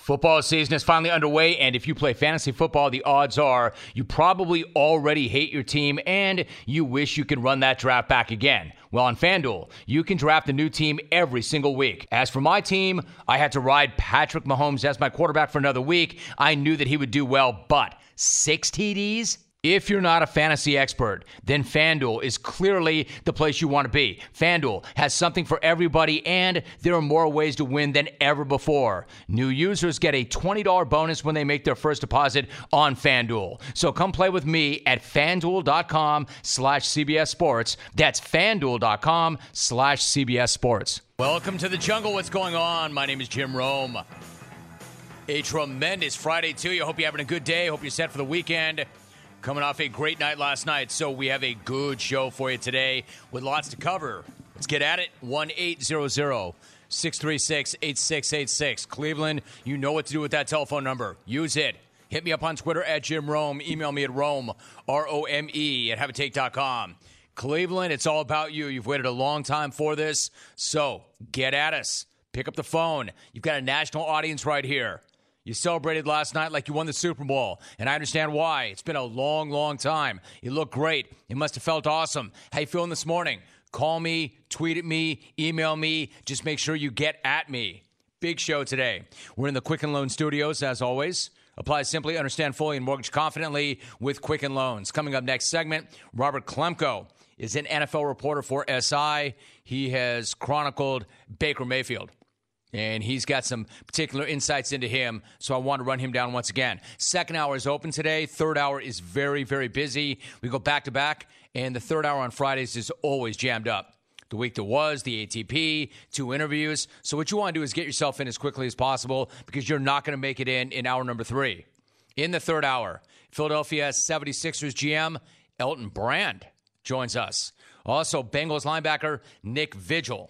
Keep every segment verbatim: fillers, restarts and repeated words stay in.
Football season is finally underway, and if you play fantasy football, the odds are you probably already hate your team and you wish you could run that draft back again. Well, on FanDuel, you can draft a new team every single week. As for my team, I had to ride Patrick Mahomes as my quarterback for another week. I knew that he would do well, but six T Ds? If you're not a fantasy expert, then FanDuel is clearly the place you want to be. FanDuel has something for everybody, and there are more ways to win than ever before. New users get a twenty dollars bonus when they make their first deposit on FanDuel. So come play with me at FanDuel.com slash CBS Sports. That's FanDuel.com slash CBS Sports. Welcome to the jungle. What's going on? My name is Jim Rome. A tremendous Friday to you. Hope you're having a good day. Hope you're set for the weekend. Coming off a great night last night, so we have a good show for you today with lots to cover. Let's get at it. one eight hundred six three six eight six eight six. Cleveland, you know what to do with that telephone number. Use it. Hit me up on Twitter at Jim Rome. Email me at Rome, R O M E, at have a take dot com. Cleveland, it's all about you. You've waited a long time for this, so get at us. Pick up the phone. You've got a national audience right here. You celebrated last night like you won the Super Bowl, and I understand why. It's been a long, long time. You look great. You must have felt awesome. How you feeling this morning? Call me, tweet at me, email me. Just make sure you get at me. Big show today. We're in the Quicken Loan Studios, as always. Apply simply, understand fully, and mortgage confidently with Quicken Loans. Coming up next segment, Robert Klemko is an N F L reporter for S I. He has chronicled Baker Mayfield. And he's got some particular insights into him, so I want to run him down once again. Second hour is open today. Third hour is very, very busy. We go back-to-back, and the third hour on Fridays is always jammed up. The week that was, the A T P, two interviews. So what you want to do is get yourself in as quickly as possible because you're not going to make it in in hour number three. In the third hour, Philadelphia seventy-sixers G M Elton Brand joins us. Also, Bengals linebacker Nick Vigil.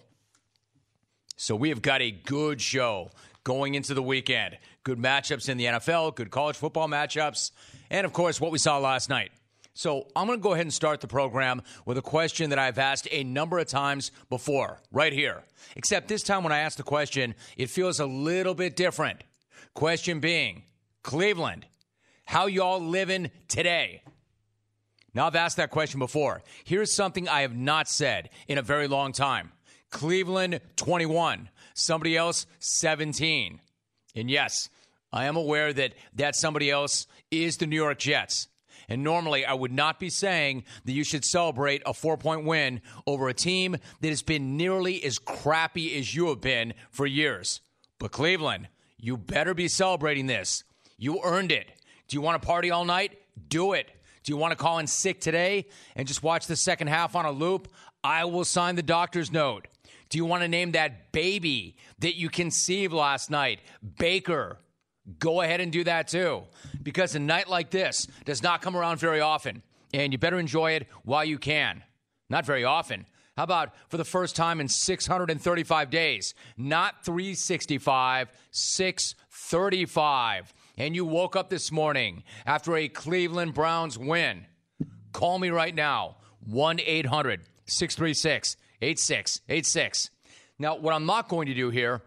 So we have got a good show going into the weekend. Good matchups in the N F L, good college football matchups, and, of course, what we saw last night. So I'm going to go ahead and start the program with a question that I've asked a number of times before, right here. Except this time when I ask the question, it feels a little bit different. Question being, Cleveland, how y'all living today? Now, I've asked that question before. Here's something I have not said in a very long time. Cleveland, twenty-one. Somebody else, seventeen. And yes, I am aware that that somebody else is the New York Jets. And normally I would not be saying that you should celebrate a four-point win over a team that has been nearly as crappy as you have been for years. But Cleveland, you better be celebrating this. You earned it. Do you want to party all night? Do it. Do you want to call in sick today and just watch the second half on a loop? I will sign the doctor's note. Do you want to name that baby that you conceived last night Baker? Go ahead and do that too, because a night like this does not come around very often, and you better enjoy it while you can. Not very often. How about for the first time in six hundred thirty-five days? Not three sixty-five, six thirty-five. And you woke up this morning after a Cleveland Browns win. Call me right now, one eight hundred six three six eight six eight six. Now, what I'm not going to do here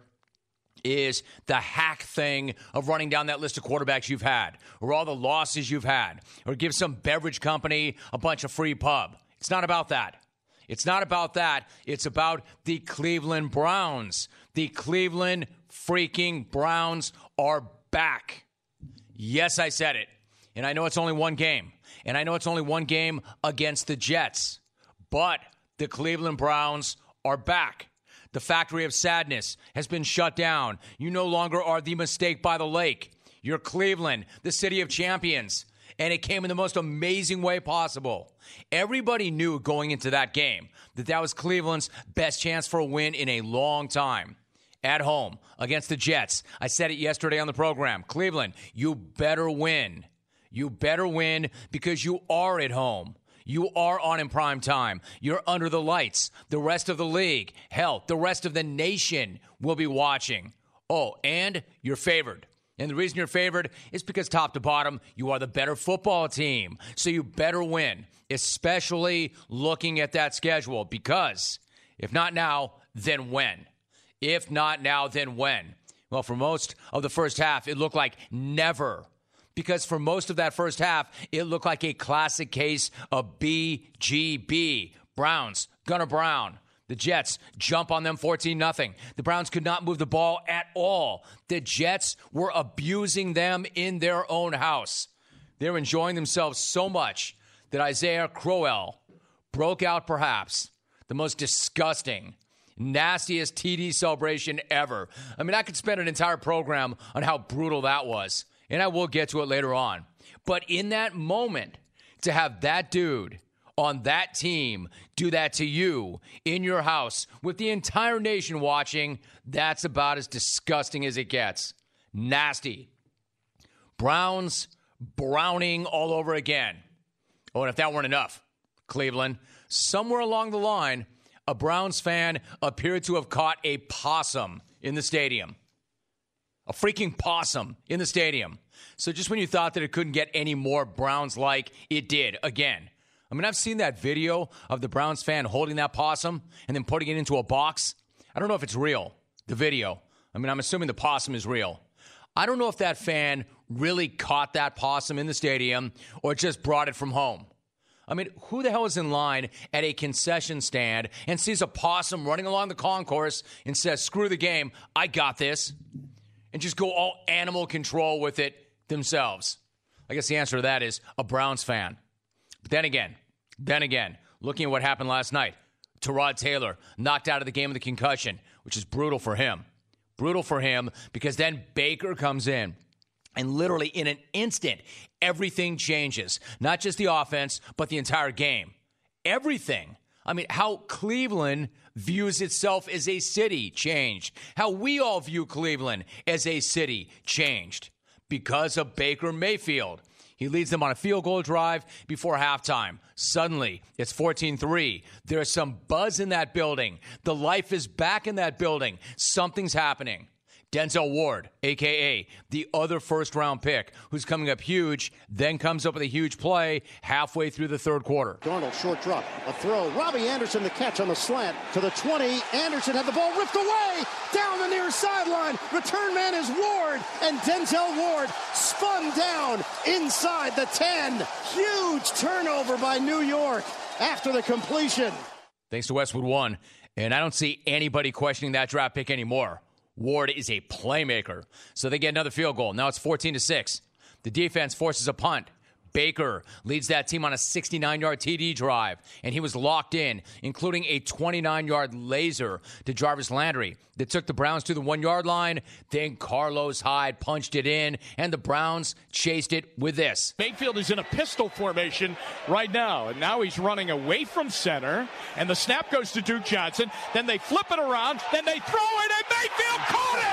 is the hack thing of running down that list of quarterbacks you've had or all the losses you've had or give some beverage company a bunch of free pub. It's not about that. It's not about that. It's about the Cleveland Browns. The Cleveland freaking Browns are back. Yes, I said it. And I know it's only one game. And I know it's only one game against the Jets. But the Cleveland Browns are back. The factory of sadness has been shut down. You no longer are the mistake by the lake. You're Cleveland, the city of champions. And it came in the most amazing way possible. Everybody knew going into that game that that was Cleveland's best chance for a win in a long time. At home against the Jets. I said it yesterday on the program. Cleveland, you better win. You better win because you are at home. You are on in prime time. You're under the lights. The rest of the league, hell, the rest of the nation will be watching. Oh, and you're favored. And the reason you're favored is because top to bottom, you are the better football team. So you better win, especially looking at that schedule. Because if not now, then when? If not now, then when? Well, for most of the first half, it looked like never. Because for most of that first half, it looked like a classic case of B G B. Browns, Gunnar Brown. The Jets jump on them fourteen nothing. The Browns could not move the ball at all. The Jets were abusing them in their own house. They were enjoying themselves so much that Isaiah Crowell broke out perhaps the most disgusting, nastiest T D celebration ever. I mean, I could spend an entire program on how brutal that was, and I will get to it later on. But in that moment, to have that dude on that team do that to you in your house with the entire nation watching, that's about as disgusting as it gets. Nasty. Browns browning all over again. Oh, and if that weren't enough, Cleveland, somewhere along the line, a Browns fan appeared to have caught a possum in the stadium. A freaking possum in the stadium. So just when you thought that it couldn't get any more Browns-like, it did again. I mean, I've seen that video of the Browns fan holding that possum and then putting it into a box. I don't know if it's real, the video. I mean, I'm assuming the possum is real. I don't know if that fan really caught that possum in the stadium or just brought it from home. I mean, who the hell is in line at a concession stand and sees a possum running along the concourse and says, screw the game, I got this, and just go all animal control with it themselves? I guess the answer to that is a Browns fan. But then again, then again, looking at what happened last night, Tyrod Taylor knocked out of the game with a concussion, which is brutal for him. Brutal for him because then Baker comes in. And literally in an instant, everything changes. Not just the offense, but the entire game. Everything. I mean, how Cleveland views itself as a city changed. How we all view Cleveland as a city changed. Because of Baker Mayfield. He leads them on a field goal drive before halftime. Suddenly, it's fourteen three. There's some buzz in that building. The life is back in that building. Something's happening. Denzel Ward, a k a the other first-round pick, who's coming up huge, then comes up with a huge play halfway through the third quarter. Darnold, short drop, a throw. Robbie Anderson, the catch on the slant to the twenty. Anderson had the ball ripped away down the near sideline. Return man is Ward, and Denzel Ward spun down inside the ten. Huge turnover by New York after the completion. Thanks to Westwood One, and I don't see anybody questioning that draft pick anymore. Ward is a playmaker. So they get another field goal. Now it's fourteen to six. The defense forces a punt. Baker leads that team on a sixty-nine-yard T D drive, and he was locked in, including a twenty-nine-yard laser to Jarvis Landry that took the Browns to the one-yard line. Then Carlos Hyde punched it in, and the Browns chased it with this. Mayfield is in a pistol formation right now, and now he's running away from center, and the snap goes to Duke Johnson. Then they flip it around, then they throw it, and Mayfield caught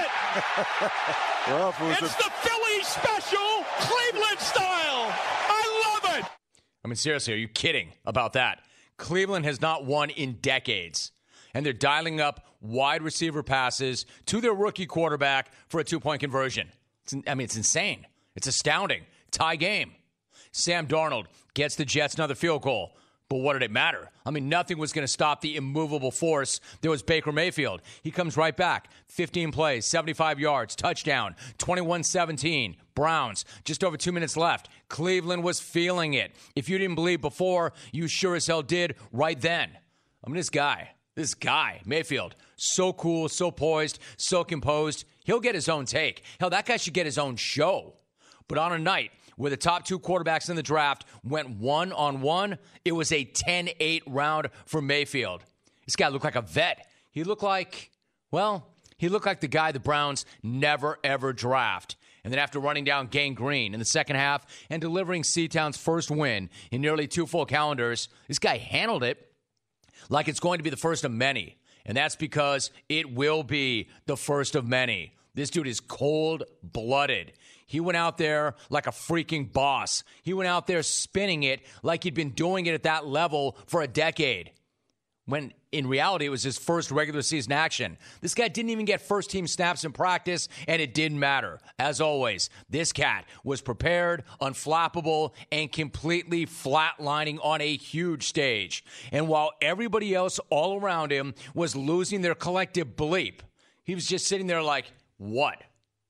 it! well, it it's a- the Philly special, Cleveland style! I love it! I mean, seriously, are you kidding about that? Cleveland has not won in decades, and they're dialing up wide receiver passes to their rookie quarterback for a two-point conversion. It's, I mean, it's insane. It's astounding. Tie game. Sam Darnold gets the Jets another field goal. But what did it matter? I mean, nothing was going to stop the immovable force that was Baker Mayfield. He comes right back. fifteen plays, seventy-five yards, touchdown, twenty-one seventeen. Browns, just over two minutes left. Cleveland was feeling it. If you didn't believe before, you sure as hell did right then. I mean, this guy, this guy, Mayfield, so cool, so poised, so composed. He'll get his own take. Hell, that guy should get his own show. But on a night where the top two quarterbacks in the draft went one-on-one, it was a ten eight round for Mayfield. This guy looked like a vet. He looked like, well, he looked like the guy the Browns never, ever draft. And then after running down Gang Green in the second half and delivering Seatown's first win in nearly two full calendars, this guy handled it like it's going to be the first of many. And that's because it will be the first of many. This dude is cold-blooded. He went out there like a freaking boss. He went out there spinning it like he'd been doing it at that level for a decade. When in reality, it was his first regular season action. This guy didn't even get first-team snaps in practice, and it didn't matter. As always, this cat was prepared, unflappable, and completely flatlining on a huge stage. And while everybody else all around him was losing their collective bleep, he was just sitting there like, what?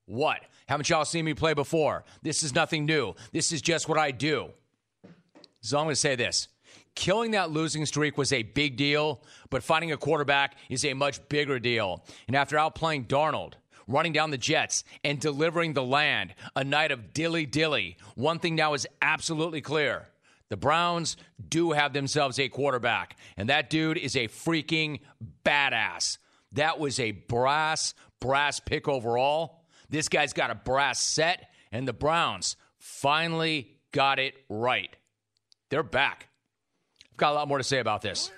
What? Haven't y'all seen me play before? This is nothing new. This is just what I do. So I'm going to say this. Killing that losing streak was a big deal, but finding a quarterback is a much bigger deal. And after outplaying Darnold, running down the Jets, and delivering the land, a night of dilly-dilly, one thing now is absolutely clear. The Browns do have themselves a quarterback, and that dude is a freaking badass. That was a brass, brass pick overall. This guy's got a brass set, and the Browns finally got it right. They're back. I've got a lot more to say about this.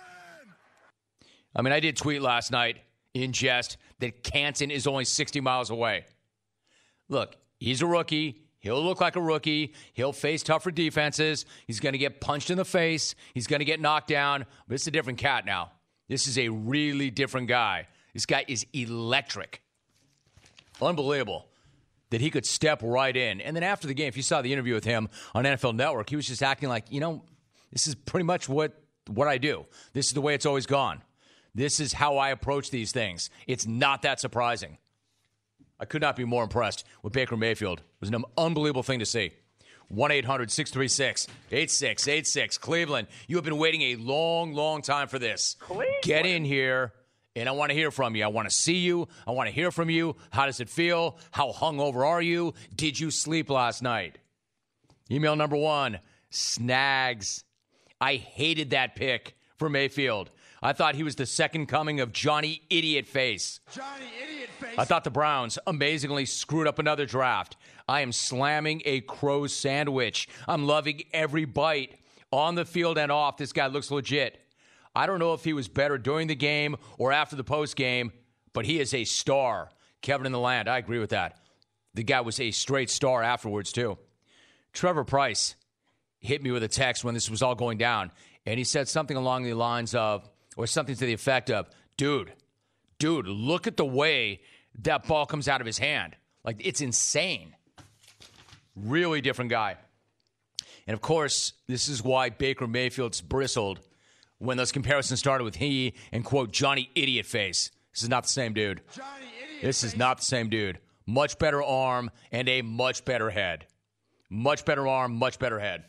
I mean, I did tweet last night in jest that Canton is only sixty miles away. Look, he's a rookie. He'll look like a rookie. He'll face tougher defenses. He's going to get punched in the face. He's going to get knocked down. But it's a different cat now. This is a really different guy. This guy is electric. Unbelievable that he could step right in. And then after the game, if you saw the interview with him on N F L Network, he was just acting like, you know, this is pretty much what, what I do. This is the way it's always gone. This is how I approach these things. It's not that surprising. I could not be more impressed with Baker Mayfield. It was an unbelievable thing to see. one eight hundred six three six eight six eight six. Cleveland, you have been waiting a long, long time for this. Cleveland. Get in here, and I want to hear from you. I want to see you. I want to hear from you. How does it feel? How hungover are you? Did you sleep last night? Email number one, Snags. I hated that pick for Mayfield. I thought he was the second coming of Johnny Idiot Face. Johnny Idiot Face. I thought the Browns amazingly screwed up another draft. I am slamming a crow sandwich. I'm loving every bite. On the field and off, this guy looks legit. I don't know if he was better during the game or after the postgame, but he is a star. Kevin in the land, I agree with that. The guy was a straight star afterwards, too. Trevor Price hit me with a text when this was all going down, and he said something along the lines of, or something to the effect of, dude, dude, look at the way that ball comes out of his hand. Like, it's insane. Really different guy. And, of course, this is why Baker Mayfield's bristled when those comparisons started with he and, quote, Johnny Idiot Face. This is not the same dude. Johnny Idiot This face. is not the same dude. Much better arm and a much better head. Much better arm, much better head.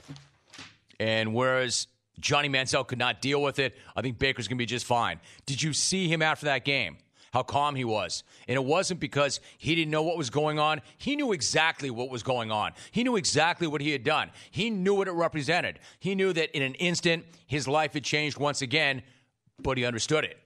And whereas Johnny Manziel could not deal with it, I think Baker's going to be just fine. Did you see him after that game? How calm he was. And it wasn't because he didn't know what was going on. He knew exactly what was going on. He knew exactly what he had done. He knew what it represented. He knew that in an instant, his life had changed once again, but he understood it.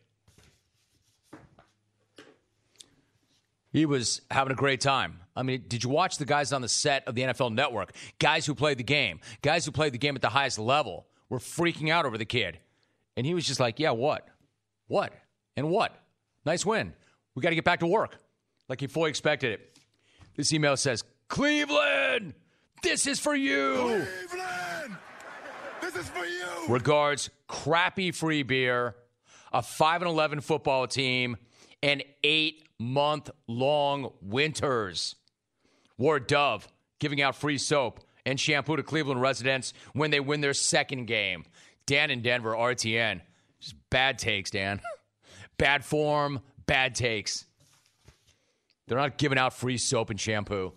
He was having a great time. I mean, did you watch the guys on the set of the N F L Network? Guys who played the game. Guys who played the game at the highest level were freaking out over the kid. And he was just like, yeah, what? What? And what? Nice win. We got to get back to work. Like he fully expected it. This email says, Cleveland, this is for you. Cleveland, this is for you. Regards, crappy free beer, a five and eleven football team, and eight-month-long winters. Ward Dove giving out free soap and shampoo to Cleveland residents when they win their second game. Dan in Denver, R T N. Just bad takes, Dan. Bad form, bad takes. They're not giving out free soap and shampoo.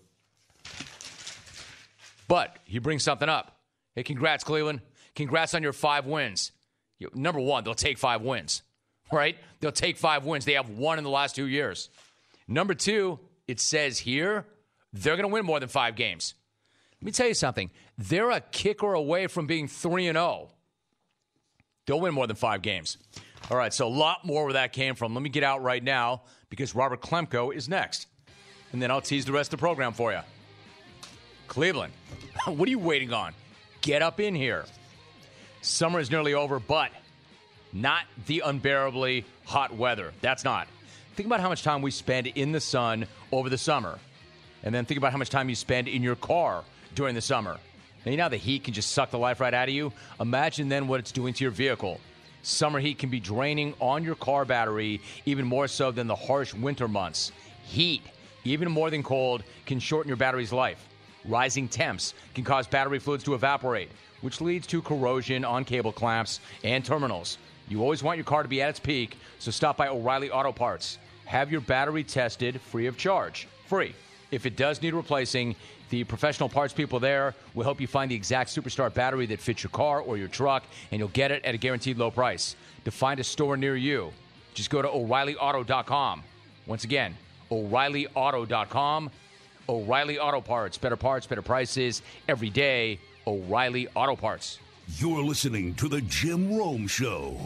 But he brings something up. Hey, congrats, Cleveland. Congrats on your five wins. Number one, they'll take five wins, right? They'll take five wins. They have one in the last two years. Number two, it says here, they're going to win more than five games. Let me tell you something. They're a kicker away from being three and oh. They'll win more than five games. All right, so a lot more where that came from. Let me get out right now because Robert Klemko is next. And then I'll tease the rest of the program for you. Cleveland, what are you waiting on? Get up in here. Summer is nearly over, but not the unbearably hot weather. That's not. Think about how much time we spend in the sun over the summer. And then think about how much time you spend in your car during the summer. Now, you know how the heat can just suck the life right out of you? Imagine then what it's doing to your vehicle. Summer heat can be draining on your car battery even more so than the harsh winter months. Heat, even more than cold, can shorten your battery's life. Rising temps can cause battery fluids to evaporate, which leads to corrosion on cable clamps and terminals. You always want your car to be at its peak, so stop by O'Reilly Auto Parts. Have your battery tested free of charge. free. If it does need replacing, the professional parts people there will help you find the exact Superstar battery that fits your car or your truck, and you'll get it at a guaranteed low price. To find a store near you, just go to O'Reilly Auto dot com. Once again, O'Reilly Auto dot com. O'Reilly Auto Parts. Better parts, better prices. Every day, O'Reilly Auto Parts. You're listening to The Jim Rome Show.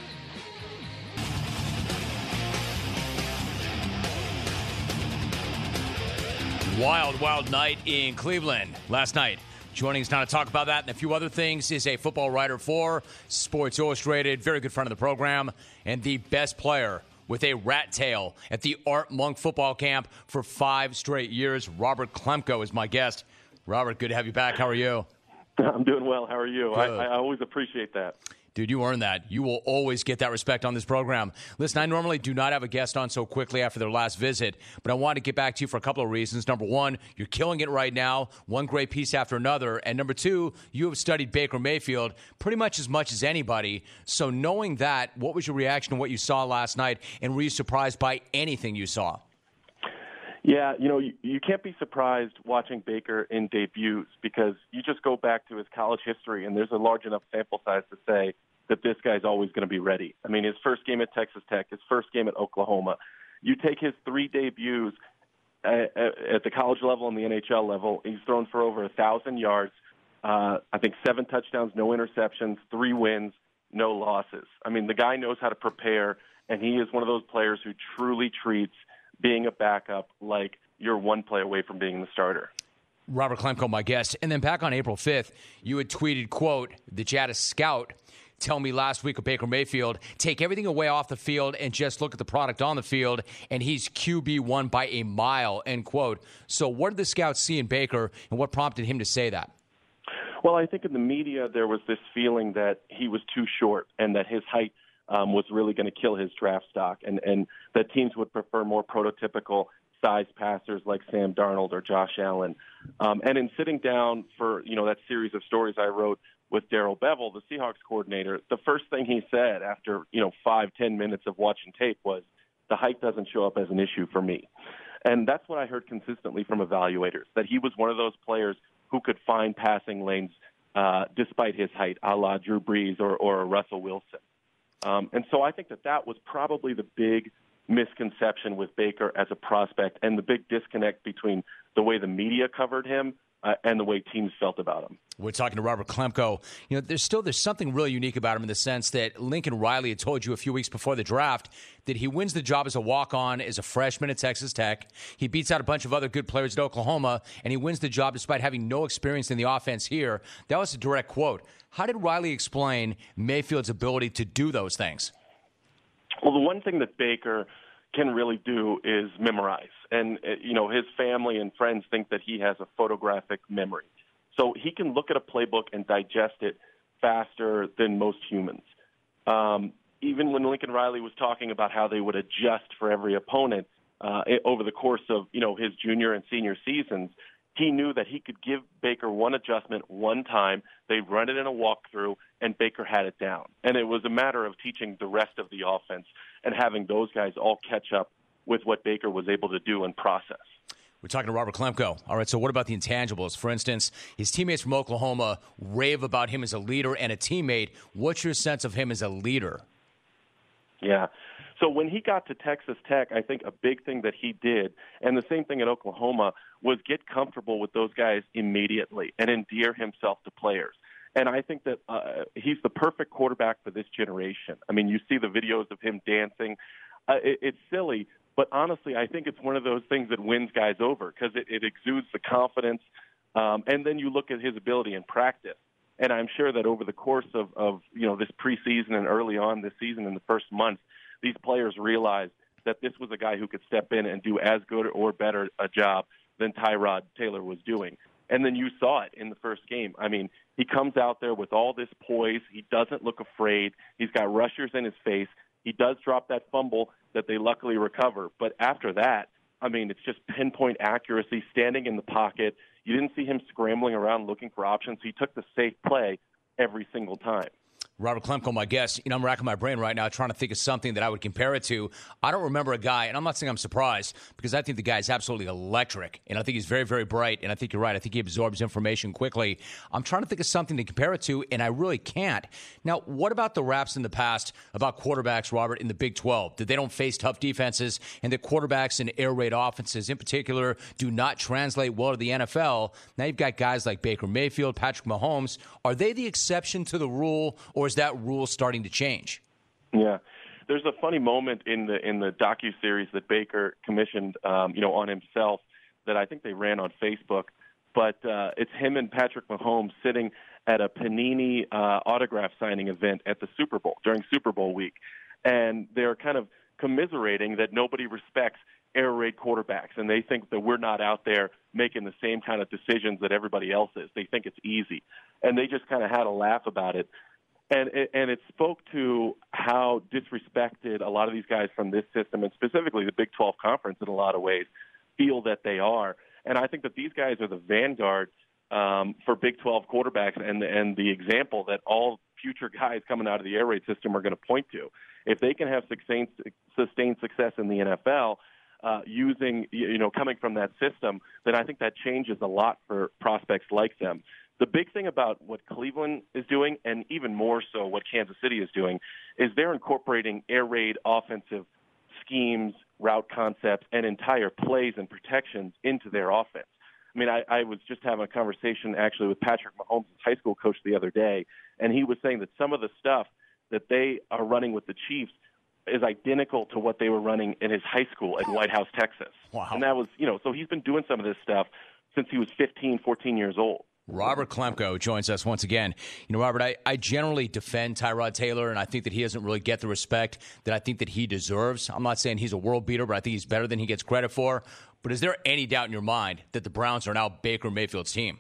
Wild, wild night in Cleveland last night. Joining us now to talk about that and a few other things is a football writer for Sports Illustrated, very good friend of the program, and the best player with a rat tail at the Art Monk football camp for five straight years. Robert Klemko is my guest. Robert, good to have you back. How are you? I'm doing well. How are you? I, I always appreciate that. Dude, you earn that. You will always get that respect on this program. Listen, I normally do not have a guest on so quickly after their last visit, but I wanted to get back to you for a couple of reasons. Number one, you're killing it right now, one great piece after another. And number two, you have studied Baker Mayfield pretty much as much as anybody. So knowing that, what was your reaction to what you saw last night, and were you surprised by anything you saw? Yeah, you know, you, you can't be surprised watching Baker in debuts because you just go back to his college history, and there's a large enough sample size to say that this guy's always going to be ready. I mean, his first game at Texas Tech, his first game at Oklahoma. You take his three debuts at, at the college level and the N H L level, he's thrown for over one thousand yards, uh, I think seven touchdowns, no interceptions, three wins, no losses. I mean, the guy knows how to prepare, and he is one of those players who truly treats being a backup like you're one play away from being the starter. Robert Klemko, my guest. And then back on April fifth, you had tweeted, quote, that you had a scout tell me last week of Baker Mayfield, take everything away off the field and just look at the product on the field, and he's Q B one by a mile, end quote. So what did the scouts see in Baker, and what prompted him to say that? Well, I think in the media there was this feeling that he was too short and that his height Um, was really going to kill his draft stock, and, and that teams would prefer more prototypical size passers like Sam Darnold or Josh Allen. Um, and in sitting down for, you know, that series of stories I wrote with Darrell Bevell, the Seahawks coordinator, the first thing he said after, you know, five, ten minutes of watching tape was, the height doesn't show up as an issue for me. And that's what I heard consistently from evaluators, that he was one of those players who could find passing lanes uh, despite his height, a la Drew Brees or, or Russell Wilson. Um, and so I think that that was probably the big misconception with Baker as a prospect and the big disconnect between the way the media covered him uh, and the way teams felt about him. We're talking to Robert Klemko. You know, there's still there's something really unique about him in the sense that Lincoln Riley had told you a few weeks before the draft that he wins the job as a walk-on as a freshman at Texas Tech. He beats out a bunch of other good players at Oklahoma, and he wins the job despite having no experience in the offense here. That was a direct quote. How did Riley explain Mayfield's ability to do those things? Well, the one thing that Baker can really do is memorize. And, you know, his family and friends think that he has a photographic memory. So he can look at a playbook and digest it faster than most humans. Um, even when Lincoln Riley was talking about how they would adjust for every opponent uh, over the course of, you know, his junior and senior seasons, he knew that he could give Baker one adjustment one time, they'd run it in a walkthrough, and Baker had it down. And it was a matter of teaching the rest of the offense and having those guys all catch up with what Baker was able to do and process. We're talking to Robert Klemko. All right, so what about the intangibles? For instance, his teammates from Oklahoma rave about him as a leader and a teammate. What's your sense of him as a leader? Yeah. So when he got to Texas Tech, I think a big thing that he did, and the same thing at Oklahoma, was get comfortable with those guys immediately and endear himself to players. And I think that uh, he's the perfect quarterback for this generation. I mean, you see the videos of him dancing. Uh, it, it's silly, but honestly, I think it's one of those things that wins guys over because it, it exudes the confidence. Um, and then you look at his ability in practice. And I'm sure that over the course of, of you know, this preseason and early on this season in the first month, these players realized that this was a guy who could step in and do as good or better a job than Tyrod Taylor was doing. And then you saw it in the first game. I mean, he comes out there with all this poise. He doesn't look afraid. He's got rushers in his face. He does drop that fumble that they luckily recover. But after that, I mean, it's just pinpoint accuracy, standing in the pocket. You didn't see him scrambling around looking for options. He took the safe play every single time. Robert Klemko, my guest. You know, I'm racking my brain right now trying to think of something that I would compare it to. I don't remember a guy, and I'm not saying I'm surprised, because I think the guy is absolutely electric, and I think he's very, very bright, and I think you're right. I think he absorbs information quickly. I'm trying to think of something to compare it to, and I really can't. Now, what about the raps in the past about quarterbacks, Robert, in the Big twelve? That they don't face tough defenses, and that quarterbacks in air raid offenses in particular do not translate well to the N F L. Now you've got guys like Baker Mayfield, Patrick Mahomes. Are they the exception to the rule, or is that rule starting to change? Yeah, there's a funny moment in the in the docuseries that Baker commissioned, um, you know, on himself that I think they ran on Facebook. But uh, it's him and Patrick Mahomes sitting at a Panini uh, autograph signing event at the Super Bowl during Super Bowl week, and they're kind of commiserating that nobody respects air raid quarterbacks, and they think that we're not out there making the same kind of decisions that everybody else is. They think it's easy, and they just kind of had a laugh about it. And it, and it spoke to how disrespected a lot of these guys from this system, and specifically the Big twelve Conference in a lot of ways, feel that they are. And I think that these guys are the vanguard um, for Big twelve quarterbacks and, and the example that all future guys coming out of the air raid system are going to point to. If they can have sustained, sustained success in the N F L uh, using, you know, coming from that system, then I think that changes a lot for prospects like them. The big thing about what Cleveland is doing, and even more so what Kansas City is doing, is they're incorporating air raid offensive schemes, route concepts, and entire plays and protections into their offense. I mean, I, I was just having a conversation actually with Patrick Mahomes' high school coach the other day, and he was saying that some of the stuff that they are running with the Chiefs is identical to what they were running in his high school at White House, Texas. Wow. And that was, you know, so he's been doing some of this stuff since he was fifteen, fourteen years old. Robert Klemko joins us once again. You know, Robert, I, I generally defend Tyrod Taylor, and I think that he doesn't really get the respect that I think that he deserves. I'm not saying he's a world beater, but I think he's better than he gets credit for. But is there any doubt in your mind that the Browns are now Baker Mayfield's team?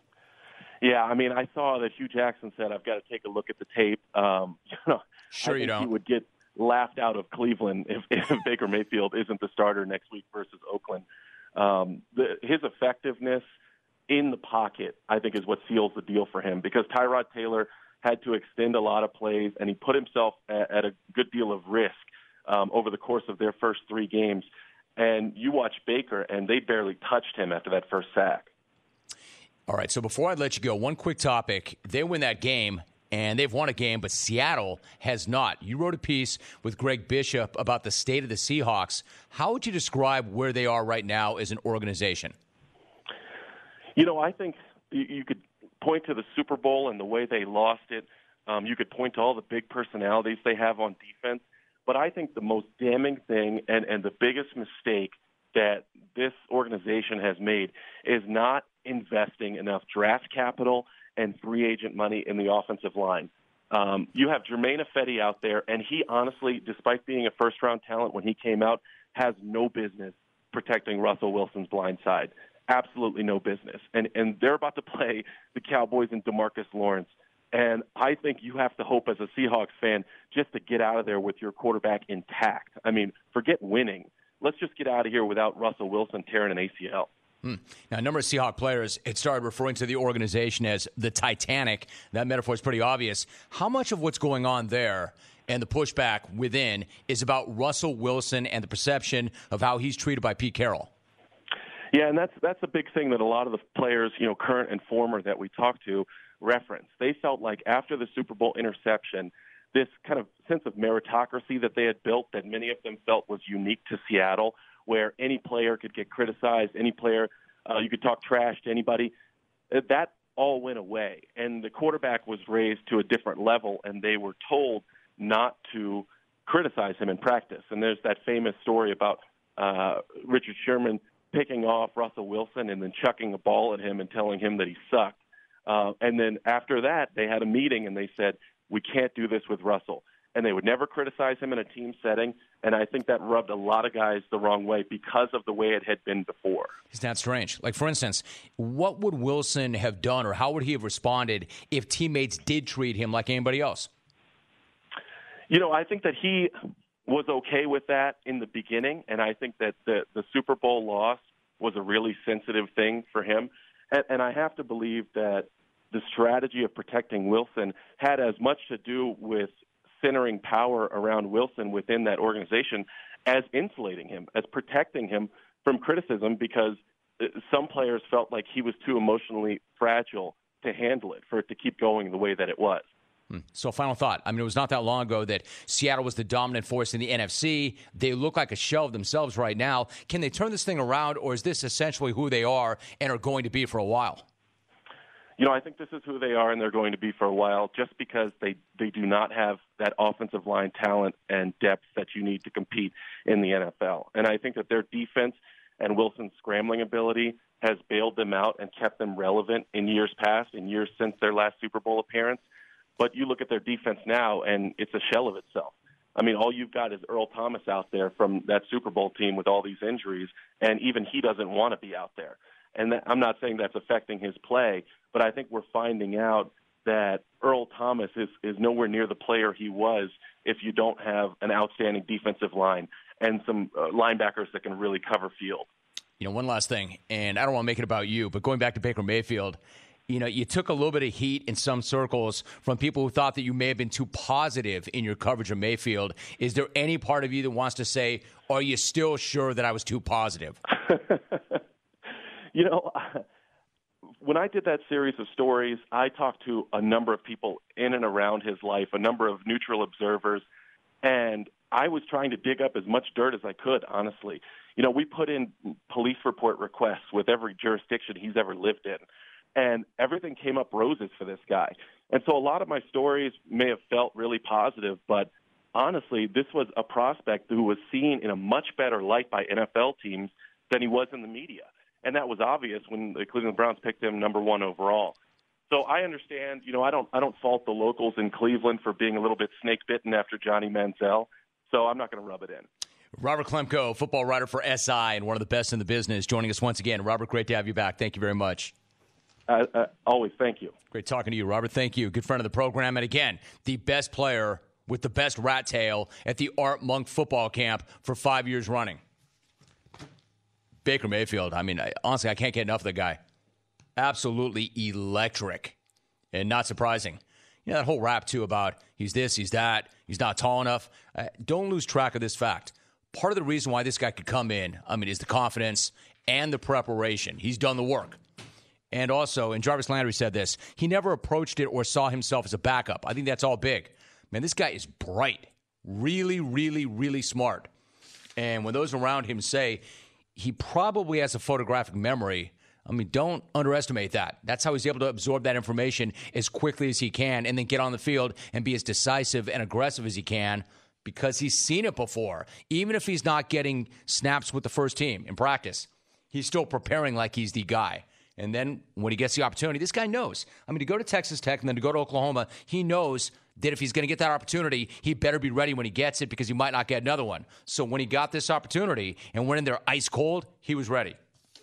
Yeah, I mean, I saw that Hugh Jackson said, I've got to take a look at the tape. Um, you know, sure I think you don't. He would get laughed out of Cleveland if, if Baker Mayfield isn't the starter next week versus Oakland. Um, the, his effectiveness in the pocket, I think, is what seals the deal for him, because Tyrod Taylor had to extend a lot of plays, and he put himself at, at a good deal of risk um, over the course of their first three games. And you watch Baker, and they barely touched him after that first sack. All right, so before I let you go, one quick topic. They win that game, and they've won a game, but Seattle has not. You wrote a piece with Greg Bishop about the state of the Seahawks. How would you describe where they are right now as an organization? You know, I think you could point to the Super Bowl and the way they lost it. Um, you could point to all the big personalities they have on defense. But I think the most damning thing and, and the biggest mistake that this organization has made is not investing enough draft capital and free agent money in the offensive line. Um, you have Jermaine Ifedi out there, and he honestly, despite being a first-round talent when he came out, has no business protecting Russell Wilson's blind side. Absolutely no business. And and they're about to play the Cowboys and DeMarcus Lawrence. And I think you have to hope as a Seahawks fan just to get out of there with your quarterback intact. I mean, forget winning. Let's just get out of here without Russell Wilson tearing an A C L. Hmm. Now, a number of Seahawks players had started referring to the organization as the Titanic. That metaphor is pretty obvious. How much of what's going on there and the pushback within is about Russell Wilson and the perception of how he's treated by Pete Carroll? Yeah, and that's that's a big thing that a lot of the players, you know, current and former that we talked to, reference. They felt like after the Super Bowl interception, this kind of sense of meritocracy that they had built that many of them felt was unique to Seattle, where any player could get criticized, any player, uh, you could talk trash to anybody, that all went away. And the quarterback was raised to a different level, and they were told not to criticize him in practice. And there's that famous story about uh, Richard Sherman picking off Russell Wilson and then chucking a ball at him and telling him that he sucked. Uh, and then after that, they had a meeting and they said, we can't do this with Russell. And they would never criticize him in a team setting. And I think that rubbed a lot of guys the wrong way because of the way it had been before. Isn't that strange? Like, for instance, what would Wilson have done or how would he have responded if teammates did treat him like anybody else? You know, I think that he was okay with that in the beginning, and I think that the, the Super Bowl loss was a really sensitive thing for him. And, and I have to believe that the strategy of protecting Wilson had as much to do with centering power around Wilson within that organization as insulating him, as protecting him from criticism, because some players felt like he was too emotionally fragile to handle it, for it to keep going the way that it was. So final thought. I mean, it was not that long ago that Seattle was the dominant force in the N F C. They look like a shell of themselves right now. Can they turn this thing around, or is this essentially who they are and are going to be for a while? You know, I think this is who they are and they're going to be for a while, just because they, they do not have that offensive line talent and depth that you need to compete in the N F L. And I think that their defense and Wilson's scrambling ability has bailed them out and kept them relevant in years past, in years since their last Super Bowl appearance. But you look at their defense now, and it's a shell of itself. I mean, all you've got is Earl Thomas out there from that Super Bowl team with all these injuries, and even he doesn't want to be out there. And that, I'm not saying that's affecting his play, but I think we're finding out that Earl Thomas is, is nowhere near the player he was if you don't have an outstanding defensive line and some uh, linebackers that can really cover field. You know, one last thing, and I don't want to make it about you, but going back to Baker Mayfield, you know, you took a little bit of heat in some circles from people who thought that you may have been too positive in your coverage of Mayfield. Is there any part of you that wants to say, are you still sure that I was too positive? You know, when I did that series of stories, I talked to a number of people in and around his life, a number of neutral observers, and I was trying to dig up as much dirt as I could, honestly. You know, we put in police report requests with every jurisdiction he's ever lived in, and everything came up roses for this guy. And so a lot of my stories may have felt really positive, but honestly, this was a prospect who was seen in a much better light by N F L teams than he was in the media. And that was obvious when the Cleveland Browns picked him number one overall. So I understand, you know, I don't I don't fault the locals in Cleveland for being a little bit snake-bitten after Johnny Manziel, so I'm not going to rub it in. Robert Klemko, football writer for S I and one of the best in the business, joining us once again. Robert, great to have you back. Thank you very much. Uh, uh, always, thank you. Great talking to you, Robert. Thank you. Good friend of the program. And again, the best player with the best rat tail at the Art Monk football camp for five years running. Baker Mayfield, I mean, I, honestly, I can't get enough of the guy. Absolutely electric and not surprising. You know, that whole rap, too, about he's this, he's that, he's not tall enough. Uh, don't lose track of this fact. Part of the reason why this guy could come in, I mean, is the confidence and the preparation. He's done the work. And also, and Jarvis Landry said this, he never approached it or saw himself as a backup. I think that's all big. Man, this guy is bright. Really, really, really smart. And when those around him say he probably has a photographic memory, I mean, don't underestimate that. That's how he's able to absorb that information as quickly as he can and then get on the field and be as decisive and aggressive as he can because he's seen it before. Even if he's not getting snaps with the first team in practice, he's still preparing like he's the guy. And then when he gets the opportunity, this guy knows. I mean, to go to Texas Tech and then to go to Oklahoma, he knows that if he's going to get that opportunity, he better be ready when he gets it because he might not get another one. So when he got this opportunity and went in there ice cold, he was ready.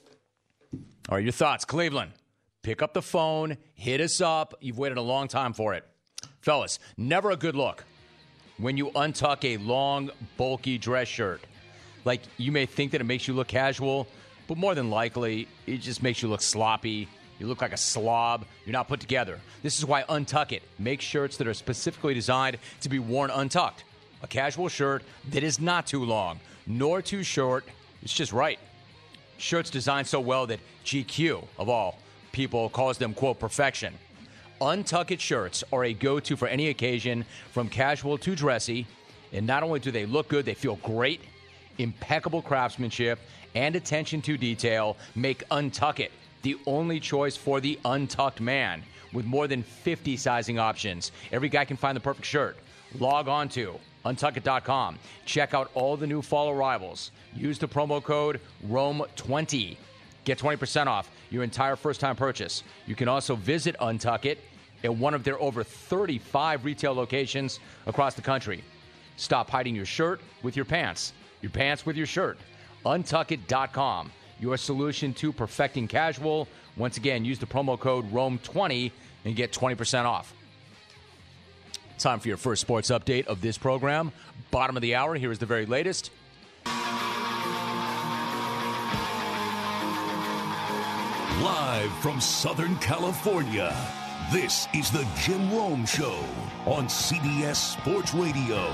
All right, your thoughts, Cleveland. Pick up the phone, hit us up. You've waited a long time for it. Fellas, never a good look when you untuck a long, bulky dress shirt. Like, you may think that it makes you look casual, but more than likely, it just makes you look sloppy. You look like a slob. You're not put together. This is why Untuck It makes shirts that are specifically designed to be worn untucked. A casual shirt that is not too long, nor too short. It's just right. Shirts designed so well that G Q, of all people, calls them, quote, perfection. Untuck It shirts are a go-to for any occasion, from casual to dressy. And not only do they look good, they feel great. Impeccable craftsmanship and attention to detail make Untuck It the only choice for the untucked man, with more than fifty sizing options. Every guy can find the perfect shirt. Log on to untuck it dot com. Check out all the new fall arrivals. Use the promo code Rome twenty. Get twenty percent off your entire first-time purchase. You can also visit Untuck It at one of their over thirty-five retail locations across the country. Stop hiding your shirt with your pants. Your pants with your shirt. untuck it dot com. Your solution to perfecting casual. Once again, use the promo code Rome twenty and get twenty percent off. Time for your first sports update of this program. Bottom of the hour, here is the very latest. Live from Southern California, This is the Jim Rome Show on C B S Sports Radio.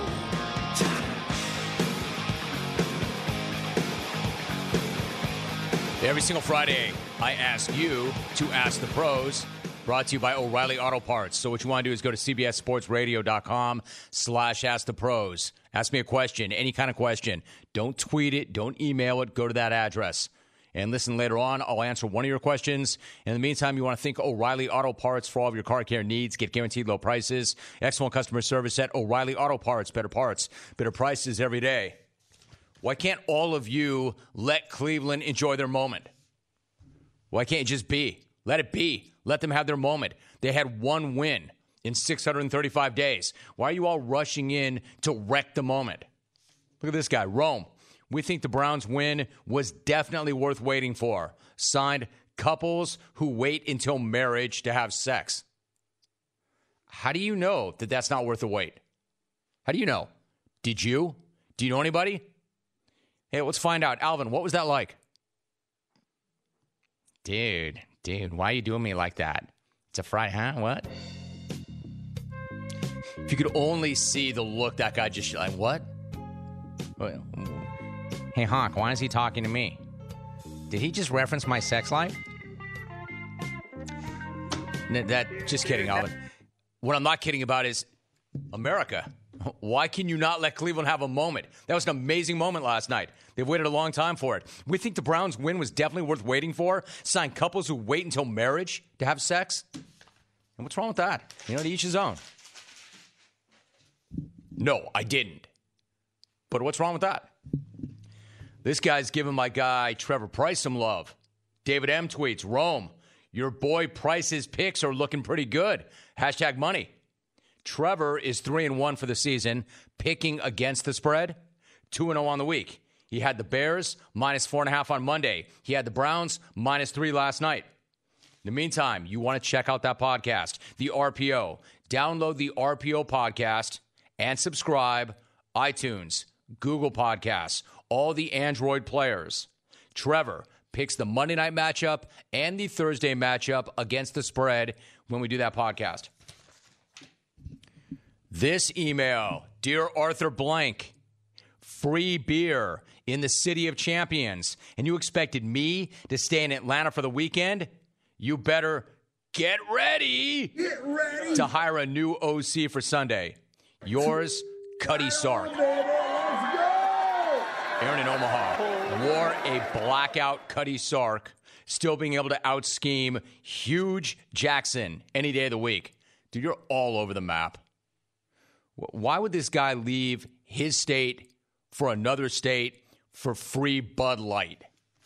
Every single Friday, I ask you to ask the pros. Brought to you by O'Reilly Auto Parts. So what you want to do is go to cbssportsradio.com slash ask the pros. Ask me a question, any kind of question. Don't tweet it. Don't email it. Go to that address. And listen later on. I'll answer one of your questions. In the meantime, you want to think O'Reilly Auto Parts for all of your car care needs. Get guaranteed low prices. Excellent customer service at O'Reilly Auto Parts. Better parts, better prices every day. Why can't all of you let Cleveland enjoy their moment? Why can't it just be? Let it be. Let them have their moment. They had one win in six hundred thirty-five days. Why are you all rushing in to wreck the moment? Look at this guy, Rome. We think the Browns' win was definitely worth waiting for. Signed, couples who wait until marriage to have sex. How do you know that that's not worth the wait? How do you know? Did you? Do you know anybody? Hey, let's find out. Alvin, what was that like? Dude, dude, why are you doing me like that? It's a Friday, huh? What? If you could only see the look that guy just like, what? Hey, Honk, why is he talking to me? Did he just reference my sex life? No, that, just kidding, Alvin. What I'm not kidding about is America. Why can you not let Cleveland have a moment? That was an amazing moment last night. They've waited a long time for it. We think the Browns' win was definitely worth waiting for. Sign couples who wait until marriage to have sex. And what's wrong with that? You know, to each his own. No, I didn't. But what's wrong with that? This guy's giving my guy Trevor Price some love. David M. tweets, Rome, your boy Price's picks are looking pretty good. Hashtag money. Trevor is three and one for the season, picking against the spread, two and oh on the week. He had the Bears minus four and a half on Monday. He had the Browns minus three last night. In the meantime, you want to check out that podcast, the R P O. Download the R P O podcast and subscribe. iTunes, Google Podcasts, all the Android players. Trevor picks the Monday night matchup and the Thursday matchup against the spread when we do that podcast. This email, Dear Arthur Blank, free beer in the City of Champions, and you expected me to stay in Atlanta for the weekend? You better get ready, Get ready. to hire a new O C for Sunday. Yours, Cuddy Sark. Aaron in Omaha wore a blackout Cuddy Sark, still being able to out-scheme huge Jackson any day of the week. Dude, you're all over the map. Why would this guy leave his state for another state for free Bud Light?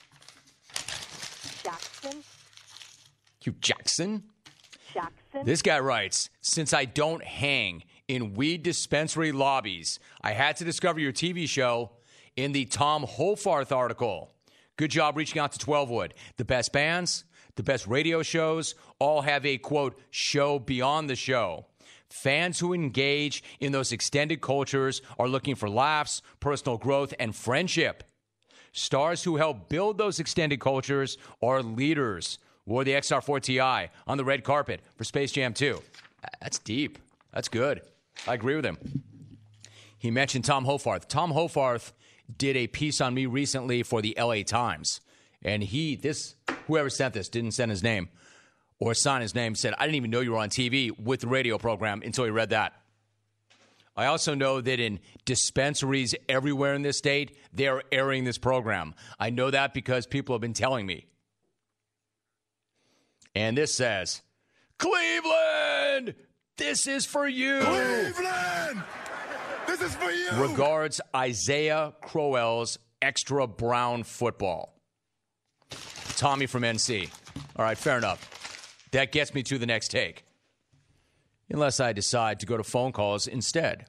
Jackson. Hugh Jackson? Jackson. This guy writes, since I don't hang in weed dispensary lobbies, I had to discover your T V show in the Tom Holfarth article. Good job reaching out to twelve Wood. The best bands, the best radio shows, all have a, quote, show beyond the show. Fans who engage in those extended cultures are looking for laughs, personal growth, and friendship. Stars who help build those extended cultures are leaders. Wore the X R four T I on the red carpet for Space Jam two. That's deep. That's good. I agree with him. He mentioned Tom Holfarth. Tom Holfarth did a piece on me recently for the L A Times. And he, this, whoever sent this, didn't send his name or sign his name, said, I didn't even know you were on T V with the radio program until he read that. I also know that in dispensaries everywhere in this state, they are airing this program. I know that because people have been telling me. And this says, Cleveland, this is for you. Cleveland, this is for you. Regards, Isaiah Crowell's Extra Brown Football. Tommy from N C. All right, fair enough. That gets me to the next take. Unless I decide to go to phone calls instead.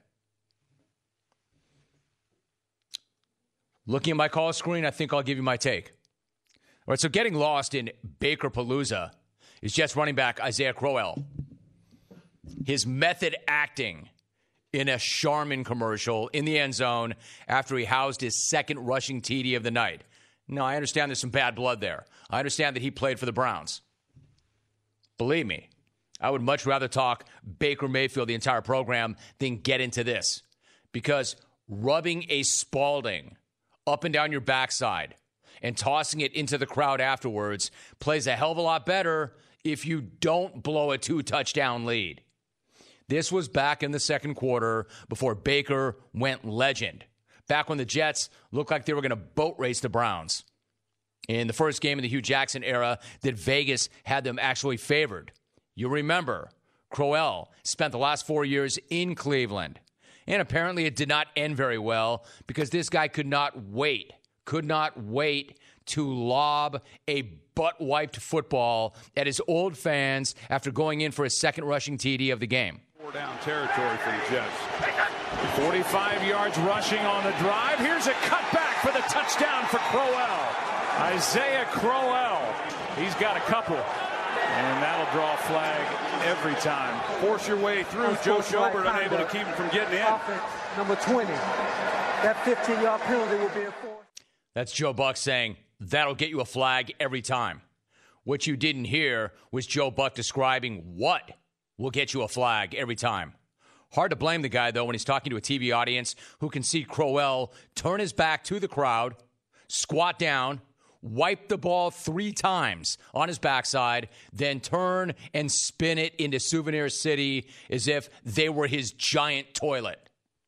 Looking at my call screen, I think I'll give you my take. All right, so getting lost in Baker-Palooza is Jets running back Isaiah Crowell. His method acting in a Charmin commercial in the end zone after he housed his second rushing T D of the night. No, I understand there's some bad blood there. I understand that he played for the Browns. Believe me, I would much rather talk Baker Mayfield the entire program than get into this. Because rubbing a Spalding up and down your backside and tossing it into the crowd afterwards plays a hell of a lot better if you don't blow a two-touchdown lead. This was back in the second quarter before Baker went legend. Back when the Jets looked like they were going to boat race the Browns. In the first game of the Hugh Jackson era that Vegas had them actually favored. You remember, Crowell spent the last four years in Cleveland. And apparently it did not end very well because this guy could not wait, could not wait to lob a butt-wiped football at his old fans after going in for his second rushing T D of the game. Four down territory for the Jets. forty-five yards rushing on the drive. Here's a cutback for the touchdown for Crowell. Isaiah Crowell. He's got a couple. And that'll draw a flag every time. Force your way through. That's Joe Schobert unable to keep him from getting in. Offense, number twenty. That fifteen-yard penalty will be enforced. That's Joe Buck saying, that'll get you a flag every time. What you didn't hear was Joe Buck describing what will get you a flag every time. Hard to blame the guy, though, when he's talking to a T V audience who can see Crowell turn his back to the crowd, squat down, wipe the ball three times on his backside, then turn and spin it into Souvenir City as if they were his giant toilet.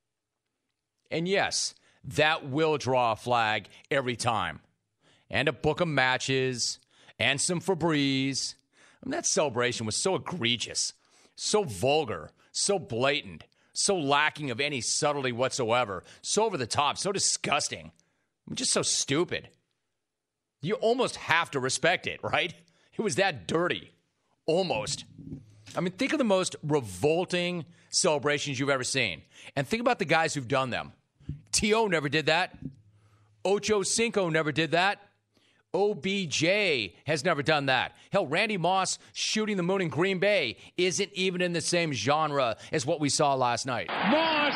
And yes, that will draw a flag every time. And a book of matches, and some Febreze. I mean, that celebration was so egregious, so vulgar, so blatant, so lacking of any subtlety whatsoever, so over the top, so disgusting. I mean, just so stupid. You almost have to respect it, right? It was that dirty. Almost. I mean, think of the most revolting celebrations you've ever seen. And think about the guys who've done them. T O never did that. Ocho Cinco never did that. O B J has never done that. Hell, Randy Moss shooting the moon in Green Bay isn't even in the same genre as what we saw last night. Moss!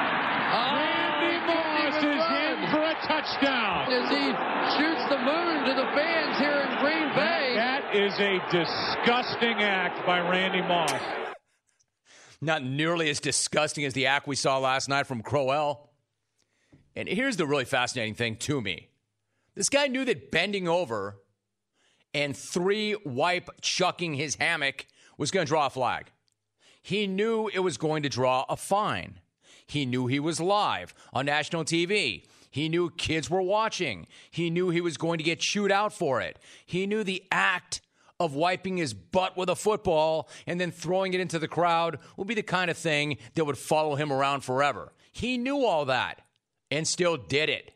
Randy Moss is in for a touchdown. As he shoots the moon to the fans here in Green Bay. That is a disgusting act by Randy Moss. Not nearly as disgusting as the act we saw last night from Crowell. And here's the really fascinating thing to me. This guy knew that bending over and three wipe chucking his hammock was going to draw a flag. He knew it was going to draw a fine. He knew he was live on national T V. He knew kids were watching. He knew he was going to get chewed out for it. He knew the act of wiping his butt with a football and then throwing it into the crowd would be the kind of thing that would follow him around forever. He knew all that and still did it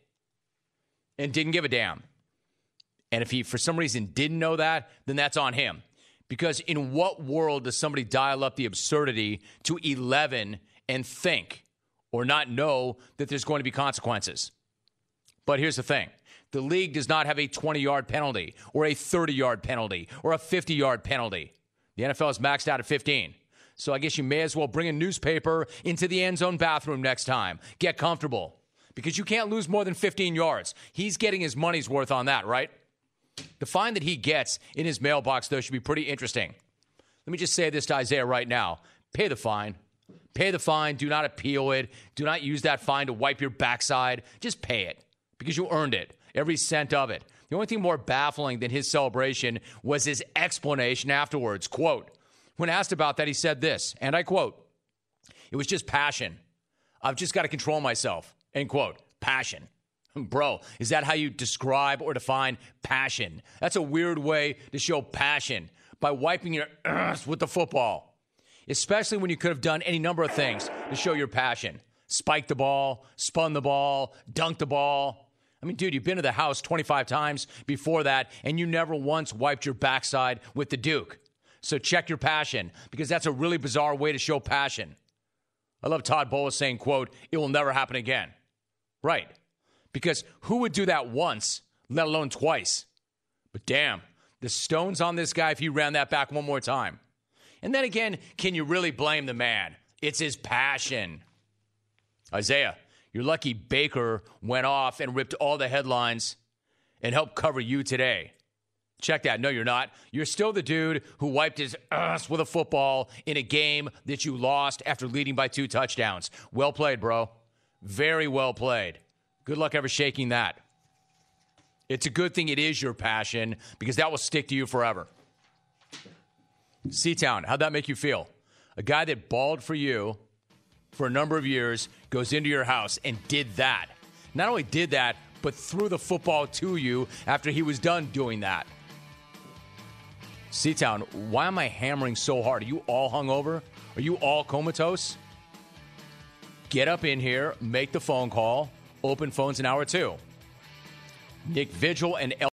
and didn't give a damn. And if he, for some reason, didn't know that, then that's on him. Because in what world does somebody dial up the absurdity to eleven and think or not know that there's going to be consequences? But here's the thing. The league does not have a twenty-yard penalty or a thirty-yard penalty or a fifty-yard penalty. The N F L is maxed out at fifteen. So I guess you may as well bring a newspaper into the end zone bathroom next time. Get comfortable. Because you can't lose more than fifteen yards. He's getting his money's worth on that, right? The fine that he gets in his mailbox, though, should be pretty interesting. Let me just say this to Isaiah right now. Pay the fine. Pay the fine. Do not appeal it. Do not use that fine to wipe your backside. Just pay it because you earned it, every cent of it. The only thing more baffling than his celebration was his explanation afterwards. Quote, when asked about that, he said this, and I quote, "It was just passion. I've just got to control myself." End quote. Passion. Bro, is that how you describe or define passion? That's a weird way to show passion, by wiping your ass with the football. Especially when you could have done any number of things to show your passion. Spiked the ball, spun the ball, dunked the ball. I mean, dude, you've been to the house twenty-five times before that, and you never once wiped your backside with the Duke. So check your passion, because that's a really bizarre way to show passion. I love Todd Bowles saying, quote, "It will never happen again." Right. Because who would do that once, let alone twice? But damn, the stones on this guy if he ran that back one more time. And then again, can you really blame the man? It's his passion. Isaiah, you're lucky Baker went off and ripped all the headlines and helped cover you today. Check that. No, you're not. You're still the dude who wiped his ass with a football in a game that you lost after leading by two touchdowns. Well played, bro. Very well played. Good luck ever shaking that. It's a good thing it is your passion because that will stick to you forever. C-Town, how'd that make you feel? A guy that balled for you for a number of years goes into your house and did that. Not only did that, but threw the football to you after he was done doing that. C-Town, why am I hammering so hard? Are you all hungover? Are you all comatose? Get up in here, make the phone call, open phones in hour two. Nick Vigil and